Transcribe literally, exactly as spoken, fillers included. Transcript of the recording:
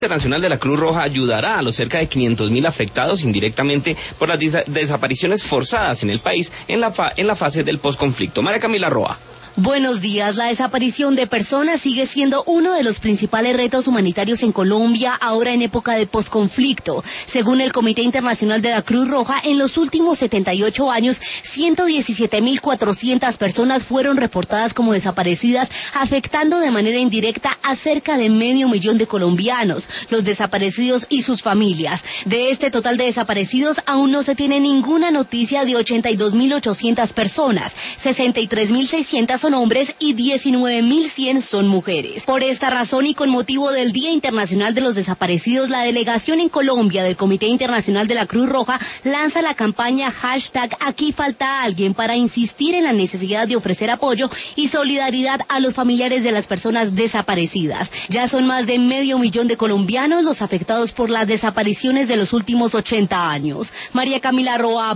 Internacional de la Cruz Roja ayudará a los cerca de quinientos mil afectados indirectamente por las des desapariciones forzadas en el país en la, fa en la fase del posconflicto. María Camila Roa. Buenos días. La desaparición de personas sigue siendo uno de los principales retos humanitarios en Colombia, ahora en época de posconflicto. Según el Comité Internacional de la Cruz Roja, en los últimos setenta y ocho años, ciento diecisiete mil cuatrocientas personas fueron reportadas como desaparecidas, afectando de manera indirecta a cerca de medio millón de colombianos, los desaparecidos y sus familias. De este total de desaparecidos, aún no se tiene ninguna noticia de ochenta y dos mil ochocientas personas, sesenta y tres mil seiscientas son hombres y diecinueve mil cien son mujeres. Por esta razón y con motivo del Día Internacional de los Desaparecidos, la delegación en Colombia del Comité Internacional de la Cruz Roja lanza la campaña hashtag Aquí falta alguien para insistir en la necesidad de ofrecer apoyo y solidaridad a los familiares de las personas desaparecidas. Ya son más de medio millón de colombianos los afectados por las desapariciones de los últimos ochenta años. María Camila Roa.